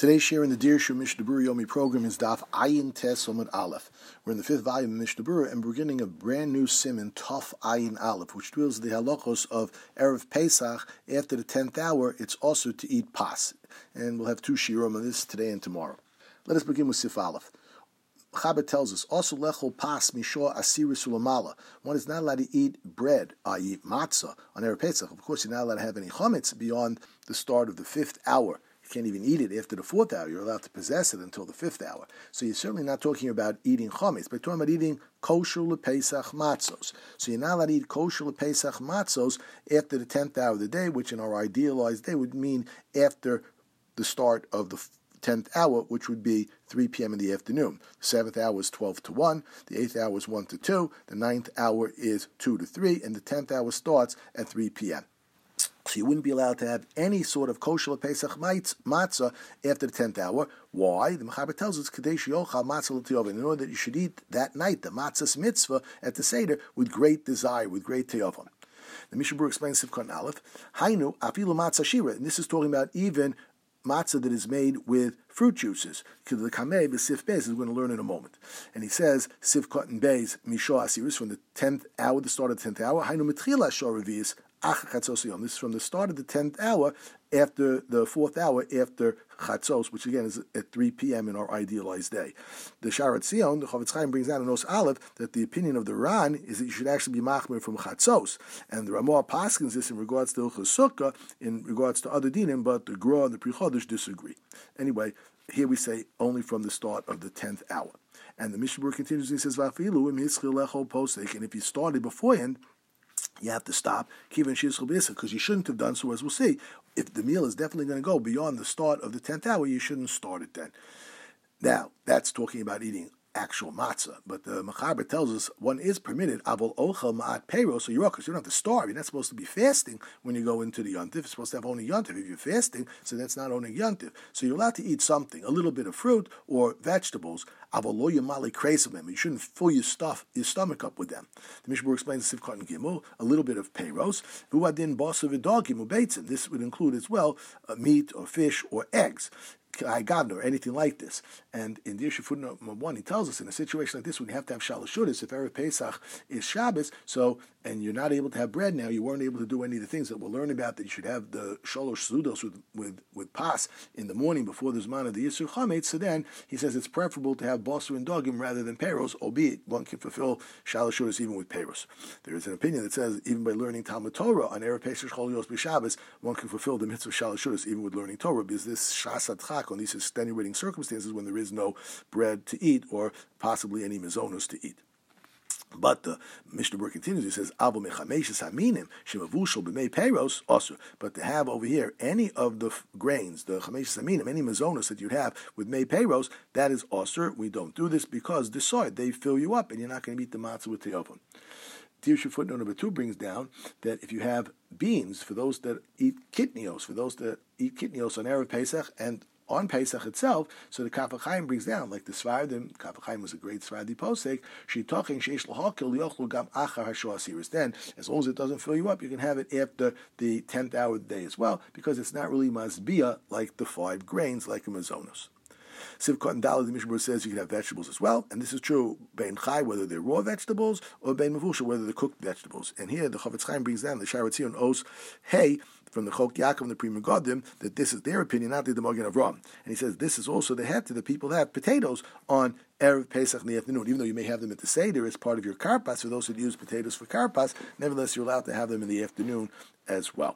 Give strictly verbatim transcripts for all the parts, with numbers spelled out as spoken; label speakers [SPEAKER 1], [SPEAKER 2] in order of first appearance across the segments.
[SPEAKER 1] Today's share in the Dirshu Mishnah Berurah Yomi program is Daf Ayin Tes Omid Aleph. We're in the fifth volume of Mishnah Berurah, and we're beginning a brand new siman, Tov Ayin Aleph, which deals with the halachos of Erev Pesach. After the tenth hour, it's also to eat pas. And we'll have two shiurim on this today and tomorrow. Let us begin with Sif Aleph. Chabad tells us, also lechol pas mishor asiris ulamala. One is not allowed to eat bread, that is matzah, on Erev Pesach. Of course, you're not allowed to have any chametz beyond the start of the fifth hour. You can't even eat it after the fourth hour. You're allowed to possess it until the fifth hour. So you're certainly not talking about eating chametz, but you're talking about eating kosher lepesach matzos. So you're not allowed to eat kosher lepesach matzos after the tenth hour of the day, which in our idealized day would mean after the start of the tenth hour, which would be three p.m. in the afternoon. The seventh hour is twelve to one, the eighth hour is one to two, the ninth hour is two to three, and the tenth hour starts at three p.m. So you wouldn't be allowed to have any sort of kosher Pesach matzah after the tenth hour. Why? The Mechaber tells us, Kadesh yochal matzah l'tiyovin, in order that you should eat that night, the matzah's mitzvah at the Seder, with great desire, with great tiyovin. The Mishnah Berurah explains Sivkot Aleph, Hainu afilu matzah shira, and this is talking about even matzah that is made with fruit juices. The kamei b'sif beis, as we're going to learn in a moment. And he says, Sivkot and beis misho asiris, from the tenth hour, the start of the tenth hour, Hainu mitchila shor revius. This is from the start of the tenth hour, after the fourth hour, after Chatzos, which again is at three p.m. in our idealized day. The Sharat Zion, the Chofetz Chaim brings down in Nos Aleph that the opinion of the Ran is that you should actually be machmir from Chatzos. And the Ramah paskins this in regards to Chasukkah, in regards to other dinim, but the Gra and the Pri Chodesh disagree. Anyway, here we say only from the start of the tenth hour. And the Mishnah Berurah continues, he says, Vafilu im hischil lecho posek, and if you started beforehand, you have to stop, because you shouldn't have done so, as we'll see. If the meal is definitely going to go beyond the start of the tenth hour, you shouldn't start it then. Now, that's talking about eating actual matzah, but the Mechaber tells us one is permitted, avol ochel ma'at peiro, so you're because you don't have to starve. You're not supposed to be fasting when you go into the yontif. You're supposed to have only yontif. If you're fasting, so that's not only yontif. So you're allowed to eat something, a little bit of fruit or vegetables. Avol lo yamali kreisavim. You shouldn't fill your stuff, your stomach up with them. The Mishnah Berurah explains the Sivkot and Gimel, a little bit of peiros. V'uadin basa v'dagim ubeitzim. This would include as well uh, meat or fish or eggs, or anything like this. And in the issue footnote one, he tells us in a situation like this, when you have to have shalashudas, if Erev Pesach is Shabbos, so, and you're not able to have bread now, you weren't able to do any of the things that we'll learn about, that you should have the shalosh sudos with, with, with pas in the morning before the Zman of the Yisur Chametz. So then, he says it's preferable to have basar and dogim rather than peros, albeit one can fulfill shalashudas even with peros. There is an opinion that says, even by learning Talmud Torah on Erev Pesach Chol B'Shabbos, one can fulfill the mitzvah shalashudas even with learning Torah, because this shasat chak, on these extenuating circumstances when there is no bread to eat or possibly any mizonos to eat. But the Mishnah Berurah continues, he says, Avo mechameshes haminim shemavushal b'mei peiros osur. But to have over here any of the f- grains, the chameshes haminim, any mizonos that you have with mei peiros, that is osur. We don't do this because the soy, they fill you up and you're not going to eat the matzah with teyovon. Dirshu footnote number two brings down that if you have beans, for those that eat kitnios, for those that eat kitnios on Erev Pesach and on Pesach itself, so the Kaf HaChaim brings down, like the Svardim, Kaf HaChaim was a great Svardi posek, Shitochin sheish l'hakil yochlu gam achar hashua asiris. Then, as long as it doesn't fill you up, you can have it after the tenth hour of the day as well, because it's not really masbia like the five grains, like a mazonos. Sivkot and Dalet, the Mishnah Berurah says you can have vegetables as well, and this is true bein chai, whether they're raw vegetables, or bein mavusha, whether they're cooked vegetables. And here the Chofetz Chaim brings down the Sharat Zion Os Hey from the Chok Yaakov and the Pri Megadim, that this is their opinion, not the Magen Avraham. And he says this is also the head to the people that have potatoes on Erev Pesach in the afternoon, even though you may have them at the Seder as part of your karpas. For those who use potatoes for karpas, nevertheless you're allowed to have them in the afternoon as well.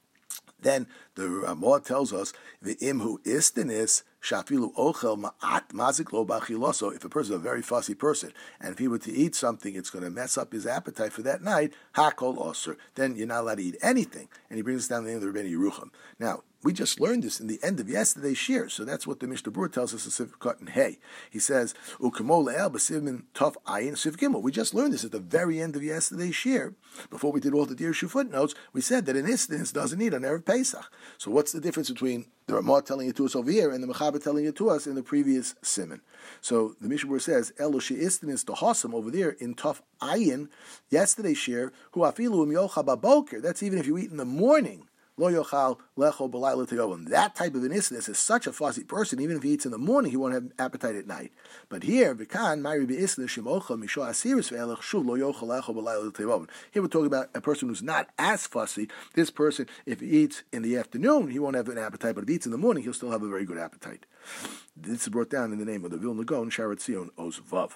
[SPEAKER 1] Then the Ramah tells us the imhu istanis shafilu ochel ma'at mazik lo bachiloso. If a person is a very fussy person, and if he were to eat something, it's going to mess up his appetite for that night. Hakol osur. Then you're not allowed to eat anything. And he brings us down to the end of the Rebbeinu Yerucham. Now, we just learned this in the end of yesterday's shir, so that's what the Mishnah Berurah tells us in Sivkot and Hey. He says, "Ukemo le'el b'sivmin tov ayin siv gimel." We just learned this at the very end of yesterday's shir. Before we did all the Dirshu footnotes, we said that an instance doesn't eat on Erev Pesach. So what's the difference between the Ramah telling it to us over here and the Mechaber telling it to us in the previous siman? So the Mishnah Berurah says, "Elo she'istanis tohasam," over there in Tov Ayin, yesterday's shir, "Hu afilu im yocha baboker." That's even if you eat in the morning lo yochal lecho b'layla teyovim. That type of an isness is such a fussy person, even if he eats in the morning, he won't have appetite at night. But here, v'kan ma'iri be'isnes shemocha misho asiris ve'elech shuv lo yochal lecho b'layla teyovim. Here we're talking about a person who's not as fussy. This person, if he eats in the afternoon, he won't have an appetite, but if he eats in the morning, he'll still have a very good appetite. This is brought down in the name of the Vilna Gaon, Sharat Zion Oz Vav.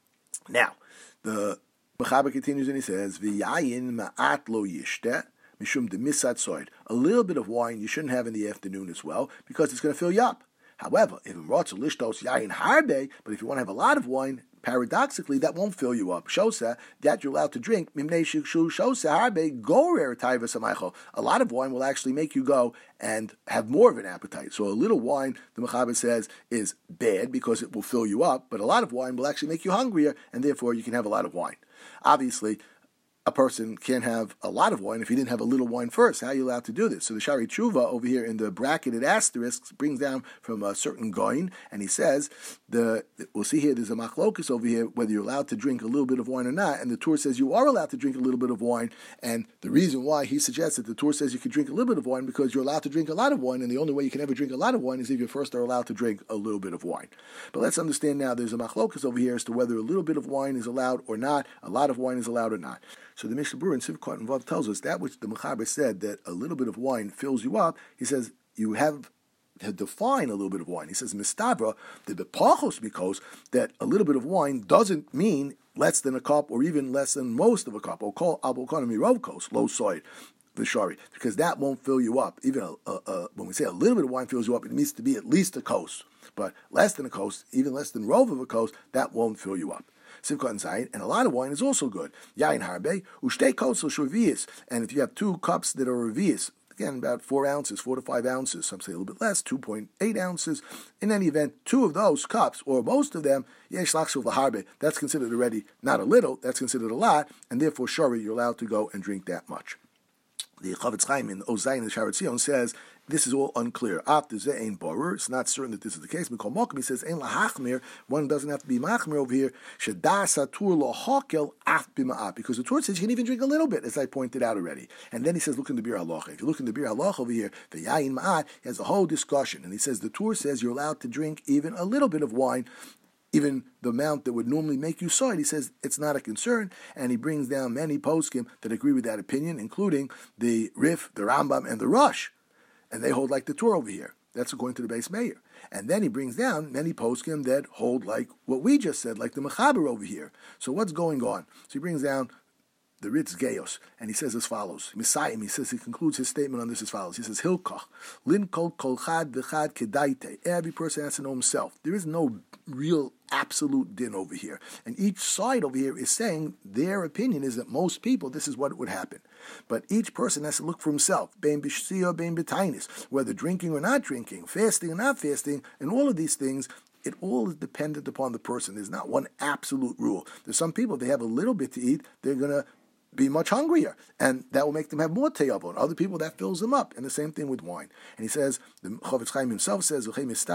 [SPEAKER 1] Now, the Mechaber continues and he says, "V'yayin ma'at lo yishte mishum demisat soid." A little bit of wine you shouldn't have in the afternoon as well, because it's going to fill you up. However, if imrotz lishtos yayin harbe, but if you want to have a lot of wine, paradoxically, that won't fill you up. Shosa, that you're allowed to drink. Mimnei shikshu shosa harbe gorer taiva samaycho. A lot of wine will actually make you go and have more of an appetite. So a little wine, the Mechaber says, is bad because it will fill you up, but a lot of wine will actually make you hungrier, and therefore you can have a lot of wine. Obviously, a person can't have a lot of wine if he didn't have a little wine first. How are you allowed to do this? So the Shari Tshuva over here in the bracketed asterisks brings down from a certain goin, and he says, the we'll see here, there's a machlokus over here, whether you're allowed to drink a little bit of wine or not, and the Torah says you are allowed to drink a little bit of wine, and the reason why he suggests that the Torah says you can drink a little bit of wine, because you're allowed to drink a lot of wine, and the only way you can ever drink a lot of wine is if you first are allowed to drink a little bit of wine. But let's understand now, there's a machlokus over here as to whether a little bit of wine is allowed or not, a lot of wine is allowed or not. So the Mishnah Berurah in Sivkot and Vav tells us that which the Mechaber said, that a little bit of wine fills you up, he says you have to define a little bit of wine. He says, Mistavra, the Bepachos Mikos, that a little bit of wine doesn't mean less than a cup or even less than most of a cup. Or call Abokonomi Rovkos, low soy, the Shari, because that won't fill you up. Even a, a, a, when we say a little bit of wine fills you up, it needs to be at least a kos. But less than a kos, even less than rov of a kos, that won't fill you up. Sivkot and Zayin, and a lot of wine is also good. Yain harbe, ushtei kosel shurvius, and if you have two cups that are revius, again about four ounces, four to five ounces, some say a little bit less, two point eight ounces. In any event, two of those cups, or most of them, yesh lachshuv laharbe, that's considered already not a little, that's considered a lot, and therefore shari, you're allowed to go and drink that much. The Chavetz Chaim in Ozayin and Sharat Zion says this is all unclear. After ze ein borer, it's not certain that this is the case. Mikol Mokum, he says ein lahachmir. One doesn't have to be machmir over here. Shedas atur lo hakel af b'ma'at, because the Torah says you can even drink a little bit, as I pointed out already. And then he says, look in the Bir Halacha. If you look in the Bir Halacha over here, the yayin ma'at, he has a whole discussion, and he says the Torah says you're allowed to drink even a little bit of wine. Even the amount that would normally make you soy, he says it's not a concern, and he brings down many poskim that agree with that opinion, including the Rif, the Rambam, and the Rosh, and they hold like the Torah over here. That's according to the Beis Meir. And then he brings down many poskim that hold like what we just said, like the Mechaber over here. So what's going on? So he brings down the Ritz Geos, and he says as follows. Misayim, he says, he concludes his statement on this as follows. He says, Hilkach, Lin kol kol chad v'chad kedaite. Every person has to know himself. There is no real absolute din over here. And each side over here is saying their opinion is that most people, this is what would happen. But each person has to look for himself. Bein b'shia, bein b'tainis. Whether drinking or not drinking, fasting or not fasting, and all of these things, it all is dependent upon the person. There's not one absolute rule. There's some people, if they have a little bit to eat, they're going to be much hungrier, and that will make them have more teyavon. Other people, that fills them up, and the same thing with wine. And he says, the Chavetz Chaim himself says,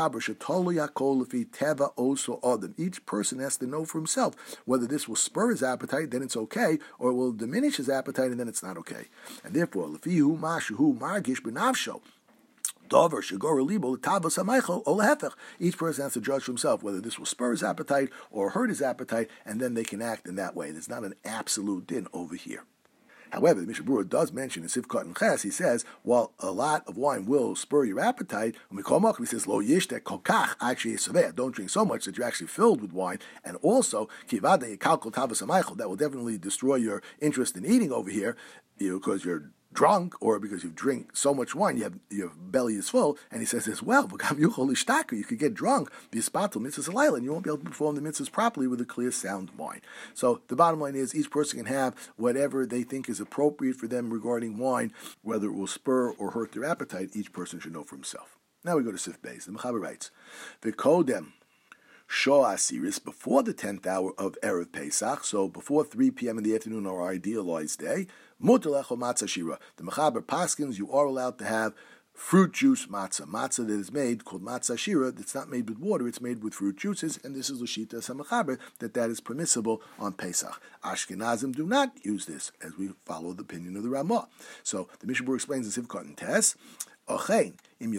[SPEAKER 1] each person has to know for himself whether this will spur his appetite, then it's okay, or it will diminish his appetite, and then it's not okay. And therefore, lefihu mashuhu margish b'nafsho. Each person has to judge for himself whether this will spur his appetite or hurt his appetite, and then they can act in that way. There's not an absolute din over here. However, the Mishnah Berurah does mention in Sivkot and Ches, he says, while a lot of wine will spur your appetite, he says, Lo yishtek kol kach, actually, don't drink so much that you're actually filled with wine, and also, that will definitely destroy your interest in eating over here, you know, because you're drunk, or because you drink so much wine, you have, your belly is full. And he says as well, you could get drunk, be a spatul mitzvahs alayla, and you won't be able to perform the mitzvahs properly with a clear, sound wine. So the bottom line is, each person can have whatever they think is appropriate for them regarding wine, whether it will spur or hurt their appetite. Each person should know for himself. Now we go to Sif Beis. The Mechaber writes, V'kodem Shor Asiris, before the tenth hour of Erev Pesach, so before three p.m. in the afternoon, our idealized day, Mutar lecho matzah shira. The Mechaber paskins, you are allowed to have fruit juice matzah. Matzah that is made, called matzah shira, that's not made with water, it's made with fruit juices, and this is l'shita samachaber, that that is permissible on Pesach. Ashkenazim do not use this, as we follow the opinion of the Ramah. So the Mishnah Berurah explains in Sivkot and Tes, even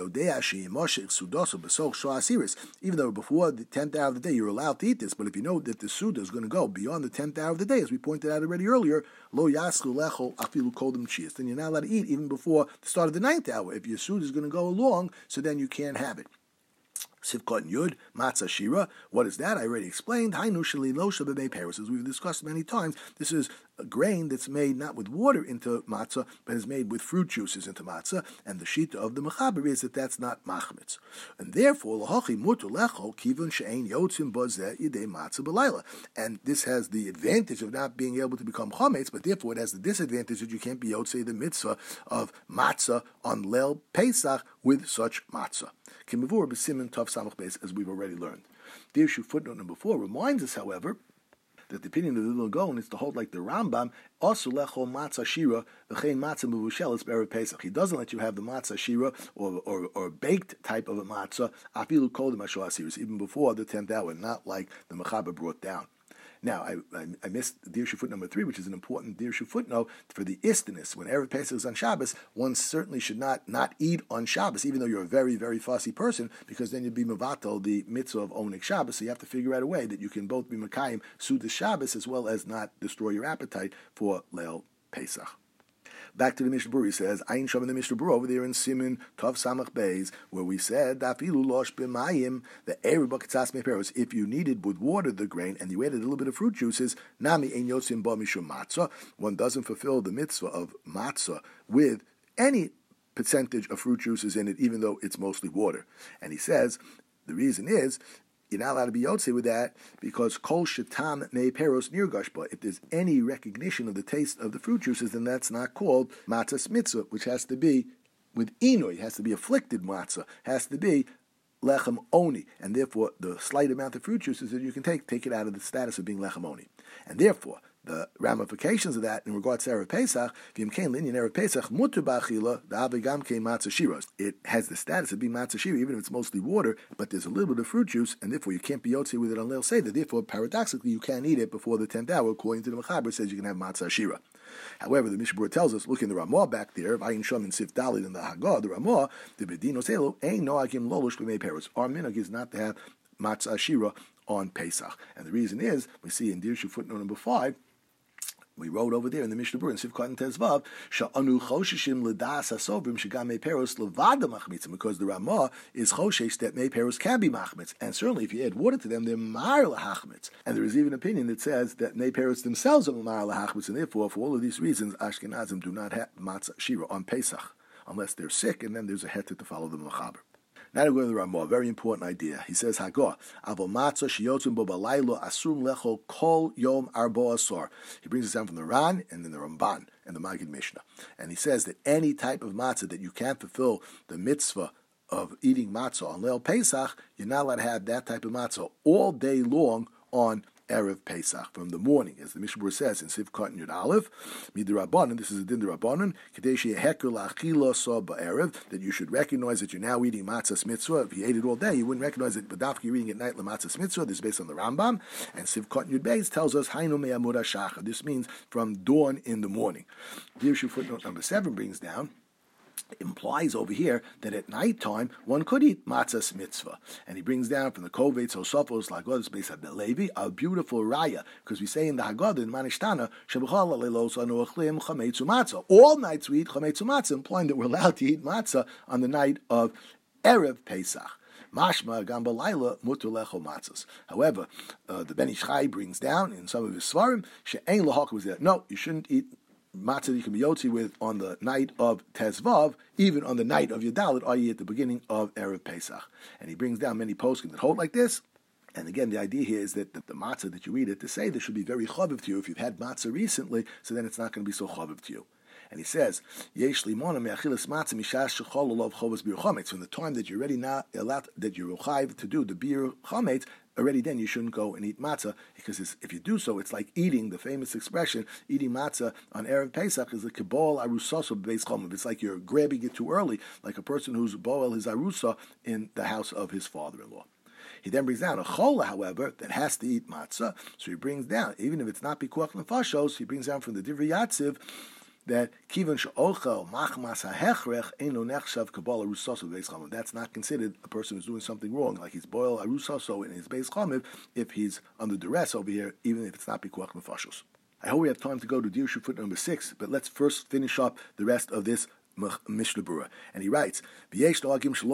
[SPEAKER 1] though before the tenth hour of the day you're allowed to eat this, but if you know that the Suda is going to go beyond the tenth hour of the day, as we pointed out already earlier, lo yaschu lechol afilu kodem chias, then you're not allowed to eat even before the start of the ninth hour. If your Suda is going to go along, so then you can't have it. Sivkot and Yud, Matzah Shira. What is that? I already explained. Hainu sheli lo shabei peros. As we've discussed many times, this is a grain that's made not with water into matzah, but is made with fruit juices into matzah. And the shita of the mechaber is that that's not machmitz. And therefore, lahachi mutu lecho kivun she'ein yotzim bozeh yidei matzah b'layla. And this has the advantage of not being able to become chametz, but therefore it has the disadvantage that you can't be yotzei the mitzvah of matzah on Leil Pesach with such matzah. Kimavur b'simin tov samach beis, as we've already learned. The issue footnote number four reminds us, however, that the opinion of the Little Gaon is to hold like the Rambam, also lechol matzah shira, v'chein matzah mevushelis b'erev Pesach. He doesn't let you have the matzah shira or or, or baked type of a matzah, afilu kodem hashua asiris, even before the tenth hour, not like the Mechaber brought down. Now, I, I, I missed Dirshu footnote number three, which is an important Dirshu footnote for the istiness. When Erev Pesach is on Shabbos, one certainly should not not eat on Shabbos, even though you're a very, very fussy person, because then you'd be mevatel the mitzvah of Onik Shabbos. So you have to figure out a way that you can both be Mekayim Sudas Shabbos as well as not destroy your appetite for Leil Pesach. Back to the Mishnah Berurah, he says, Ayin Shom in the Mishnah Berurah over there in Siman Tov Samach Beis, where we said, Dafilu losh b'mayim, the erev b'kitzas meperos, if you needed with water the grain and you added a little bit of fruit juices, nami ein yotzim ba mishum matzah, one doesn't fulfill the mitzvah of matzah with any percentage of fruit juices in it, even though it's mostly water. And he says, the reason is, you're not allowed to be yotze with that because kol shetam mei peros nirgash. But if there's any recognition of the taste of the fruit juices, then that's not called matzah mitzvah, which has to be with inoy, has to be afflicted matzah, has to be lechem oni, and therefore the slight amount of fruit juices that you can take, take it out of the status of being lechem oni, and therefore the ramifications of that in regards to Erev Pesach, Erev Pesach, mutu ba'achila, da'avigam kein matzah shiros. It has the status of being matzah shira, even if it's mostly water, but there's a little bit of fruit juice, and therefore you can't be yotze with it on Leil Seder. Therefore, paradoxically, you can't eat it before the tenth hour, according to the Mechaber, says you can have matzah shira. However, the Mishnah Berurah tells us, look in the Ramah back there, Ayin Shom and Sif Dalit in the Haggadah, the Ramah, the Bedino Selo, ein noagim lolush b'mei peros. Our minhag is not to have matzah shira on Pesach. And the reason is, we see in Dirshu footnote number five, we wrote over there in the Mishnah Berurah in Sivkot and Tezvav, Sha'anu choshishim l'das hasobrim shegam mei peros levada machmitzim, because the Ramah is choshesh that mei peros can be machmitz, and certainly if you add water to them, they're mar lahachmitz. And there is even an opinion that says that mei peros themselves are mar lahachmitz, and therefore, for all of these reasons, Ashkenazim do not have matzah shira on Pesach, unless they're sick, and then there's a heter to follow the Mechaber. Now to go to the Ramah, very important idea. He says, Hagah, Avo matzah shiyotzim bo balaylo asum lecho kol yom arbo asor. He brings this down from the Ran and then the Ramban and the Magid Mishnah. And he says that any type of matzah that you can't fulfill the mitzvah of eating matzah on Leil Pesach, you're not allowed to have that type of matzah all day long on Erev Pesach, from the morning, as the Mishnah Berurah says in Sivkot and Yud Aleph, Midrabanan, this is a din Drabanan, Kadeshi Heker Lachila Sa Ba'erev, that you should recognize that you're now eating matzah mitzvah. If you ate it all day, you wouldn't recognize it, but after you're eating at night, Lamatzah mitzvah. This is based on the Rambam, and Sivkot and Yud Beis tells us, Hainu Me'amud HaShachar. This means from dawn in the morning. Dirshu footnote number seven brings down, implies over here that at night time one could eat matzahs mitzvah, and he brings down from the Kovetz Osofos Lagodas Beis Levi a beautiful raya, because we say in the Haggadah in Manishtana Shebachal Leilos Anu Achlim Chametzu Matzah. All nights we eat Chametzu Matzah, implying that we're allowed to eat matzah on the night of Erev Pesach. Mashma gam balayla muter lecho matzos. However, uh, the Ben Ish Chai brings down in some of his svarim she'ein lahak was that no, you shouldn't eat matzah that you can be yotzi with on the night of Tezvav, even on the night of Yedalit, that is at the beginning of Erev Pesach. And he brings down many poskim that hold like this. And again, the idea here is that the, the matzah that you eat at the Seder should be very chaviv to you. If you've had matzah recently, so then it's not going to be so chaviv to you. And he says, Yesh limona me'achilas matzah mishash shechol olav chovas bir chametz. From the time that you're ready not allowed, that you're required to do the bir chametz, already then you shouldn't go and eat matzah, because if you do so, it's like eating, the famous expression, eating matzah on Erev Pesach is a kibol arusaso b'beis chomav. It's like you're grabbing it too early, like a person who's boel his arusa in the house of his father-in-law. He then brings down a chola, however, that has to eat matzah, so he brings down, even if it's not pikuach nefashos, he brings down from the Divrei Yatziv, that kivan she'ochel machmas ha'hechrech eino nechshav kabbalah arusaso b'beis chomav. That's not considered a person who's doing something wrong, like he's boil arusaso in his beis chomav if he's under duress over here, even if it's not pikuach nefashos. I hope we have time to go to Dirshu foot number six, but let's first finish up the rest of this Mishnah Berurah. And he writes, there are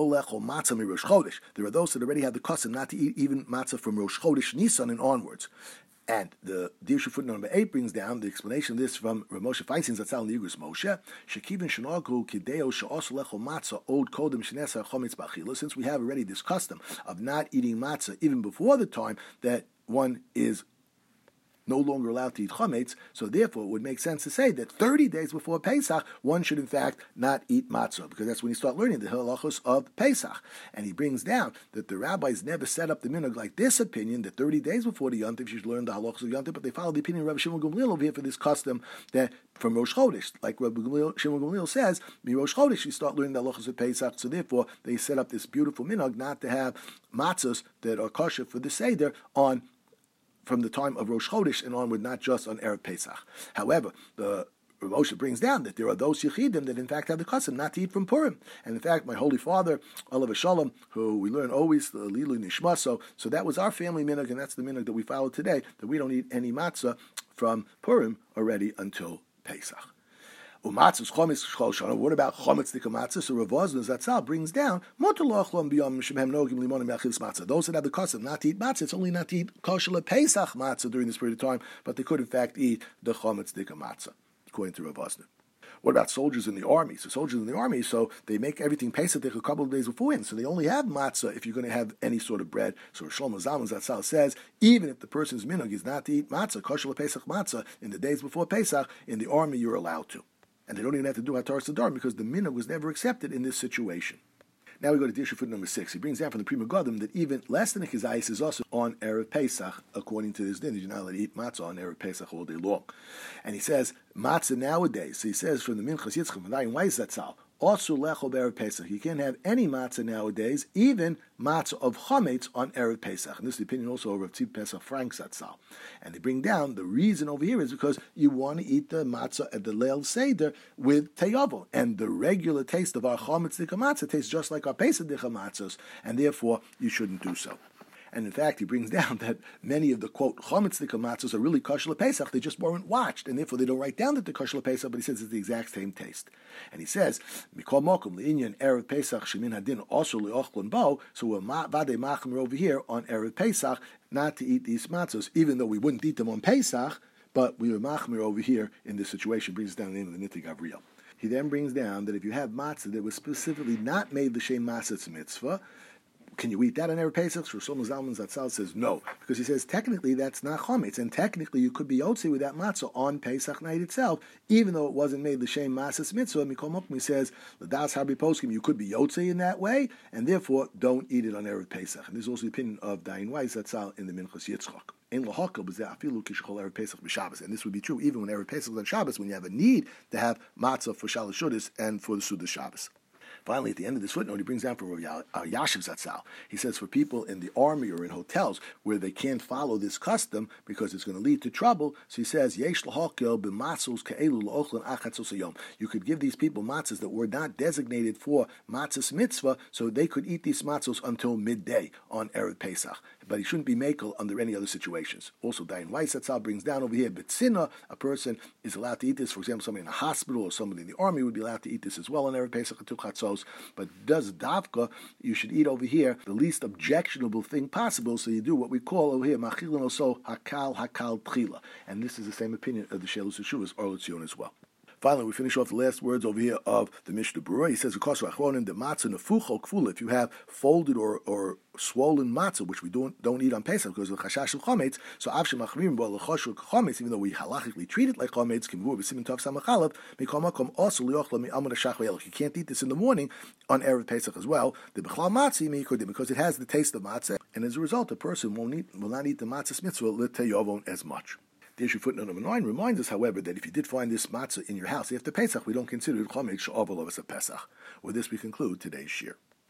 [SPEAKER 1] those that already have the custom not to eat even matzah from Rosh Chodesh Nisan and onwards. And the Dirshu footnote number eight brings down the explanation of this from Rav Moshe Feinstein Zatzal in the Yigros Moshe. Shekivin shenagru kideo she'os lecho matzah od kodem shenesar chometz b'achila. Since we have already this custom of not eating matzah even before the time that one is no longer allowed to eat chametz, so therefore it would make sense to say that thirty days before Pesach, one should in fact not eat matzah, because that's when you start learning the halachos of Pesach. And he brings down that the rabbis never set up the minhag like this opinion, that thirty days before the yontif you should learn the halachos of yontif, but they followed the opinion of Rabbi Shimon Gamliel over here for this custom that from Rosh Chodesh, like Rabbi Shimon Gamliel says, mi Rosh Chodesh you start learning the halachos of Pesach, so therefore they set up this beautiful minhag not to have matzahs that are kosher for the Seder on from the time of Rosh Chodesh and onward, not just on Erev Pesach. However, the Rav Moshe brings down that there are those Yechidim that in fact have the custom not to eat from Purim. And in fact, my holy father, Olav Shalom, who we learn always, the Lilu Nishma, so, so that was our family minhag, and that's the minhag that we follow today, that we don't eat any matzah from Purim already until Pesach. What about chometz tika matzah? So Rav Vosner Zatzal brings down those that have the custom not to eat matzah. It's only not to eat kosher Pesach matzah during this period of time, but they could in fact eat the chometz tika matzah, according to Rav Vosner. What about soldiers in the army? So soldiers in the army, so they make everything Pesach a couple of days beforehand. So they only have matzah if you're going to have any sort of bread. So Shlomo Zalman Zatzal says, even if the person's minhag is not to eat matzah, kosher Pesach matzah, in the days before Pesach, in the army you're allowed to. And they don't even have to do Hatar Sadar because the minhag was never accepted in this situation. Now we go to Dirshu foot number six. He brings down from the Pri Megadim that even less than a Kizayis is also on Erev Pesach, according to this din. You're not allowed to eat matzah on Erev Pesach all day long. And he says, matzah nowadays, so he says from the Minchas Yitzchak, why is that Tzal? Also lecho Erev Pesach. You can't have any matzah nowadays, even matzah of chametz on Erev Pesach. And this is the opinion also of Rav Tzvi Pesach Frank Zatzal. And they bring down the reason over here is because you want to eat the matzah at the Leil Seder with teyavo. And the regular taste of our chametz dika matzah tastes just like our Pesach dika matzahs, and therefore you shouldn't do so. And in fact, he brings down that many of the, quote, chometz tika matzahs are really kosher Pesach. They just weren't watched, and therefore they don't write down that they're kosher Pesach, but he says it's the exact same taste. And he says, mikol mokum le'inyan Erev Pesach shemin hadin also le'ochlon bo, so we're vade machmer over here on Erev Pesach not to eat these matzahs, even though we wouldn't eat them on Pesach, but we were machmer over here in this situation, brings down the name of the Nittei Gavriel. He then brings down that if you have matzah that was specifically not made l'shem matzah mitzvah, can you eat that on Erev Pesach? Shlomo Zalman Zatzal says no, because he says technically that's not chometz, and technically you could be yotze with that matzah on Pesach night itself, even though it wasn't made l'shem matzah mitzvah. Mikol Mokum, he says l'das harbi poskim, you could be yotze in that way, and therefore don't eat it on Erev Pesach. And this is also the opinion of Dayan Weiss Zatzal in the Minchas Yitzchak. And this would be true even when Erev Pesach is on Shabbos, when you have a need to have matzah for Shalosh Shudas and for the Sudas Shabbos. Finally, at the end of this footnote, he brings down from Rav Yashiv Zatzal. He says for people in the army or in hotels where they can't follow this custom because it's going to lead to trouble, so he says, Yesh l'hakel b'matzos ke'elu l'ochlan achatzos hayom. You could give these people matzahs that were not designated for matzahs mitzvah, so they could eat these matzahs until midday on Erev Pesach. But he shouldn't be makel under any other situations. Also, Dayan Weiss Zatzal brings down over here, B'tzina, a person is allowed to eat this. For example, somebody in a hospital or somebody in the army would be allowed to eat this as well on Erev Pesach until Chatzos. But does davka, you should eat over here the least objectionable thing possible, so you do what we call over here, machilin also hakal hakal tchila. And this is the same opinion of the Shelus Yeshuvas or Letzion as well. Finally, we finish off the last words over here of the Mishnah Berurah. He says, if you have folded or, or swollen matzah, which we don't don't eat on Pesach because of the chashash of chometz, so avshem machmim bo lechosh chometz, even though we halachically treat it like chometz, kimvur b'simin tov samachalav, mikol makom also liyochla mi'amud hashach v'yelach. You can't eat this in the morning on erev Pesach as well. The b'chlal matzi meikodim, because it has the taste of matzah, and as a result, the person won't eat, will not eat the matzah mitzvah l'teyovon as much. The issue footnote number nine reminds us, however, that if you did find this matzah in your house after Pesach, we don't consider it chometz she'aval of us a Pesach. With this, we conclude today's shir.